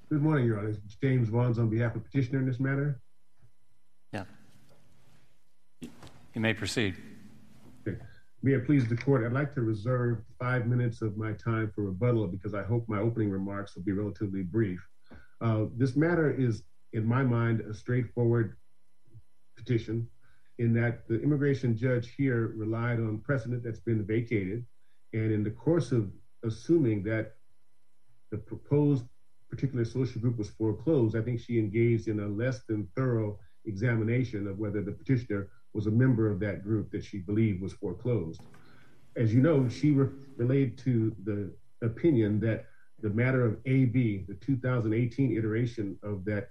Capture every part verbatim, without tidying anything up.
Good morning, Your Honor. It's James Vaughns on behalf of petitioner in this matter. Yeah. You may proceed. Okay. May it please the court, I'd like to reserve five minutes of my time for rebuttal because I hope my opening remarks will be relatively brief. Uh, this matter is, in my mind, a straightforward petition in that the immigration judge here relied on precedent that's been vacated, and in the course of assuming that the proposed particular social group was foreclosed, I think she engaged in a less than thorough examination of whether the petitioner was a member of that group that she believed was foreclosed. As you know, she re- relayed to the opinion that the matter of A B, the two thousand eighteen iteration of that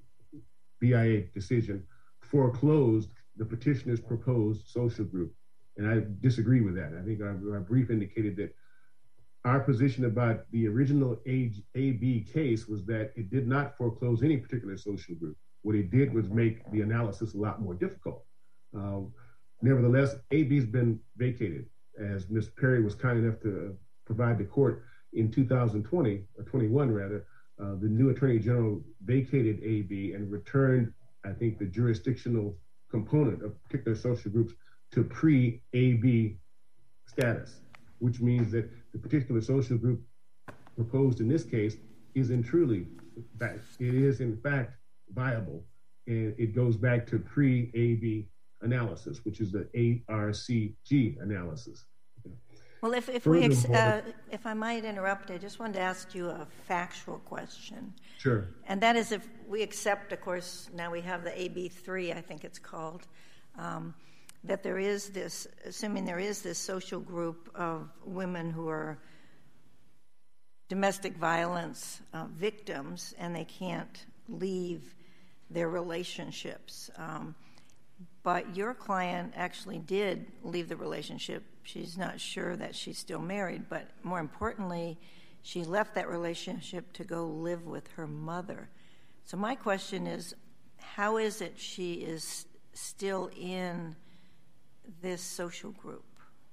B I A decision, foreclosed the petitioner's proposed social group. And I disagree with that. I think our, our brief indicated that our position about the original A B case was that it did not foreclose any particular social group. What it did was make the analysis a lot more difficult. Uh, nevertheless, A B's been vacated, as Miz Perry was kind enough to provide the court in two thousand twenty, or twenty-one rather. Uh, the new Attorney General vacated A B and returned, I think, the jurisdictional component of particular social groups to pre-A B status, which means that the particular social group proposed in this case is in truly, it is in fact viable, and it goes back to pre-A B analysis, which is the A R C G analysis. Well, if, if we, ex- uh, if I might interrupt, I just wanted to ask you a factual question. Sure. And that is, if we accept, of course, now we have the A B three, I think it's called, um, that there is this, assuming there is this social group of women who are domestic violence uh, victims and they can't leave their relationships. Um, but your client actually did leave the relationship. She's not sure that she's still married, but more importantly, she left that relationship to go live with her mother. So my question is, how is it she is still in this social group?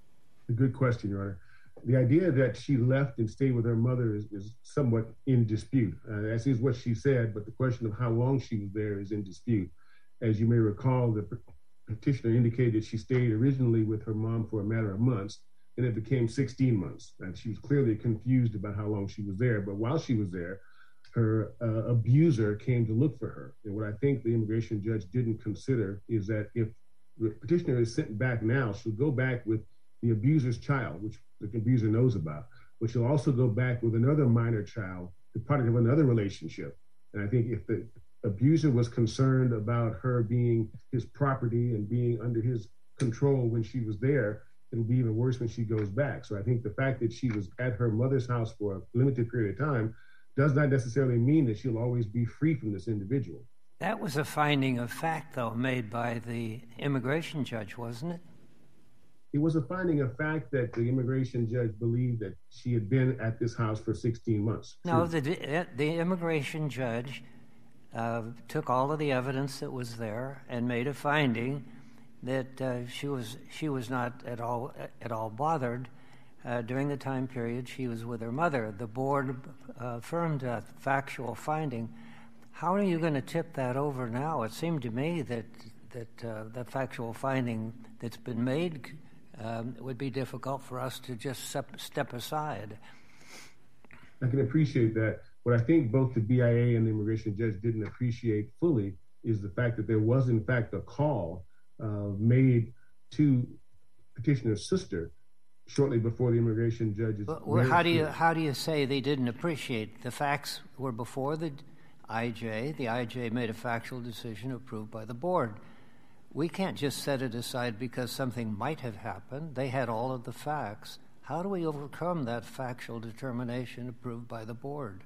A good question, Your Honor. The idea that she left and stayed with her mother is, is somewhat in dispute. Uh, that is what she said, but the question of how long she was there is in dispute. As you may recall, the petitioner indicated that she stayed originally with her mom for a matter of months, and it became sixteen months. And she was clearly confused about how long she was there, but while she was there, her uh, abuser came to look for her. And what I think the immigration judge didn't consider is that if the petitioner is sent back now, she'll go back with the abuser's child, which the abuser knows about, but she'll also go back with another minor child, the product of another relationship. And I think if the abuser was concerned about her being his property and being under his control when she was there, it'll be even worse when she goes back. So I think the fact that she was at her mother's house for a limited period of time does not necessarily mean that she'll always be free from this individual. That was a finding of fact, though, made by the immigration judge, wasn't it? It was a finding of fact that the immigration judge believed that she had been at this house for sixteen months. No, the, the immigration judge uh, took all of the evidence that was there and made a finding that uh, she was she was not at all at all bothered uh, during the time period she was with her mother. The board uh, affirmed that factual finding. How are you going to tip that over now? It seemed to me that that uh, that factual finding that's been made um, would be difficult for us to just step, step aside. I can appreciate that. What I think both the B I A and the immigration judge didn't appreciate fully is the fact that there was, in fact, a call uh, made to petitioner's sister shortly before the immigration judge's. Well, how do you how do you say they didn't appreciate? The facts were before the I J. The I J made a factual decision approved by the board. We can't just set it aside because something might have happened. They had all of the facts. How do we overcome that factual determination approved by the board?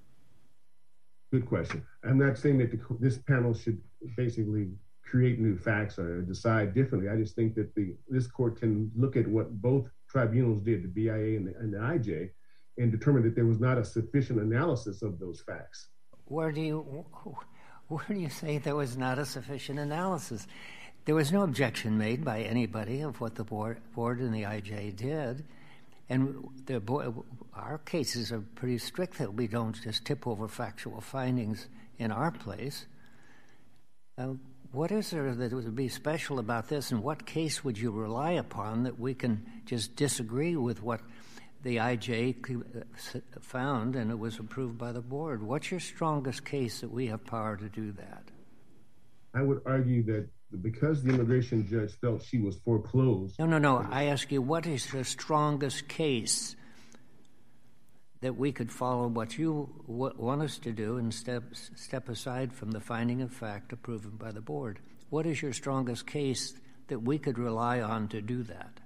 Good question. I'm not saying that the, this panel should basically create new facts or decide differently. I just think that the this court can look at what both tribunals did, the B I A and the, and the I J, and determine that there was not a sufficient analysis of those facts. Where do you where do you say there was not a sufficient analysis? There was no objection made by anybody of what the board, board and the I J did. And the, our cases are pretty strict that we don't just tip over factual findings in our place. Uh, what is there that would be special about this, and what case would you rely upon that we can just disagree with what the I J found and it was approved by the board? What's your strongest case that we have power to do that? I would argue that because the immigration judge felt she was foreclosed. No, no, no. I ask you, what is the strongest case that we could follow what you w- want us to do and step, step aside from the finding of fact approved by the board? What is your strongest case that we could rely on to do that?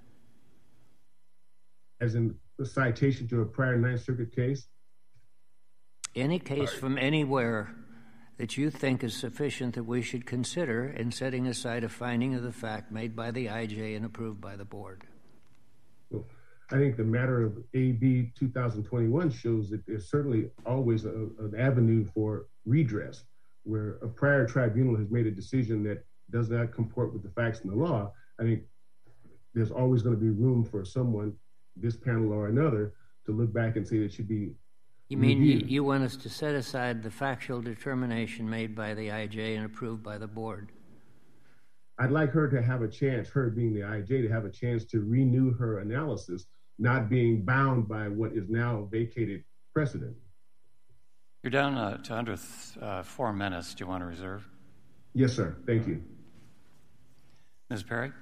As in the citation to a prior Ninth Circuit case? Any case from anywhere that you think is sufficient that we should consider in setting aside a finding of the fact made by the I J and approved by the board? Well, I think the matter of A B two thousand twenty-one shows that there's certainly always a, an avenue for redress, where a prior tribunal has made a decision that does not comport with the facts and the law. I think there's always going to be room for someone, this panel or another, to look back and say it should be. You mean you, you want us to set aside the factual determination made by the I J and approved by the board? I'd like her to have a chance, her being the I J, to have a chance to renew her analysis, not being bound by what is now vacated precedent. You're down uh, to under th- uh, four minutes. Do you want to reserve? Yes, sir. Thank you. Miz Perry?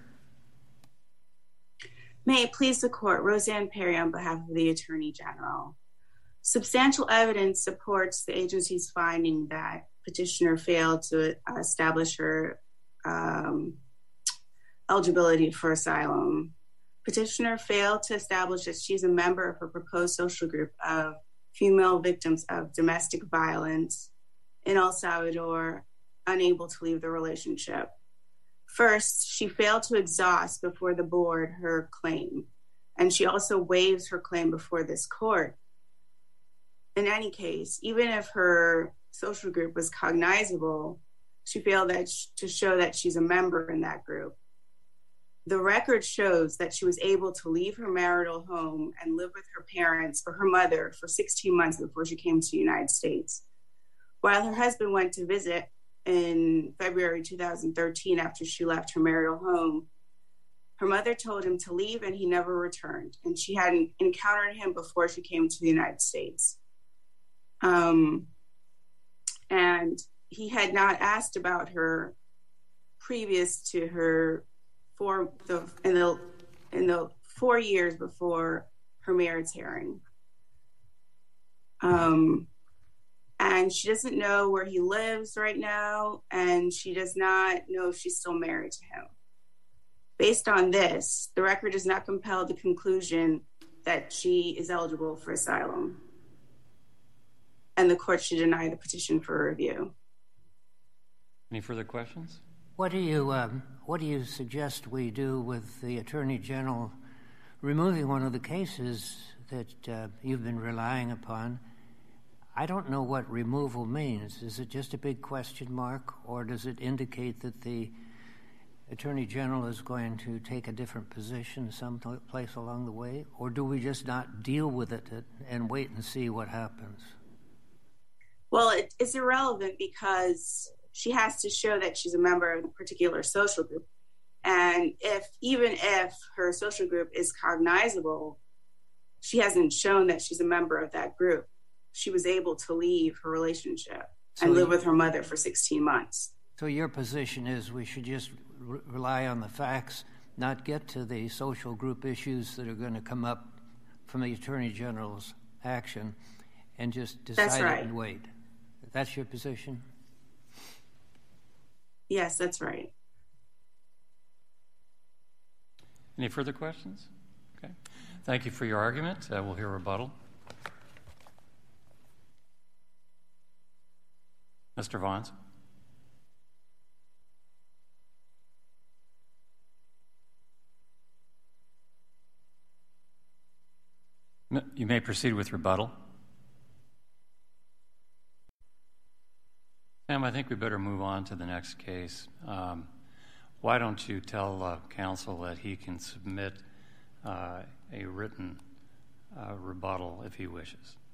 May it please the court, Roseanne Perry on behalf of the Attorney General. Substantial evidence supports the agency's finding that petitioner failed to establish her um, eligibility for asylum. Petitioner failed to establish that she's a member of her proposed social group of female victims of domestic violence in El Salvador, unable to leave the relationship. First, she failed to exhaust before the board her claim, and she also waives her claim before this court. In any case, even if her social group was cognizable, she failed that sh- to show that she's a member in that group. The record shows that she was able to leave her marital home and live with her parents or her mother for sixteen months before she came to the United States. While her husband went to visit in February two thousand thirteen after she left her marital home, her mother told him to leave and he never returned, and she hadn't encountered him before she came to the United States. Um, and he had not asked about her previous to her for the in the in the four years before her marriage hearing. Um, and she doesn't know where he lives right now, and she does not know if she's still married to him. Based on this, the record does not compel the conclusion that she is eligible for asylum, and the court should deny the petition for review. Any further questions? What do you um, what do you suggest we do with the Attorney General removing one of the cases that uh, you've been relying upon? I don't know what removal means. Is it just a big question mark, or does it indicate that the Attorney General is going to take a different position someplace along the way, or do we just not deal with it and wait and see what happens? Well, it, it's irrelevant because she has to show that she's a member of a particular social group. And if even if her social group is cognizable, she hasn't shown that she's a member of that group. She was able to leave her relationship so and live you, with her mother for sixteen months. So your position is we should just re- rely on the facts, not get to the social group issues that are going to come up from the Attorney General's action, and just decide that's right. it and wait. That's your position? Yes, that's right. Any further questions? Okay. Thank you for your argument. Uh, we'll hear a rebuttal. Mister Vons. You may proceed with rebuttal. Sam, I think we better move on to the next case. Um, why don't you tell uh, counsel that he can submit uh, a written uh, rebuttal if he wishes.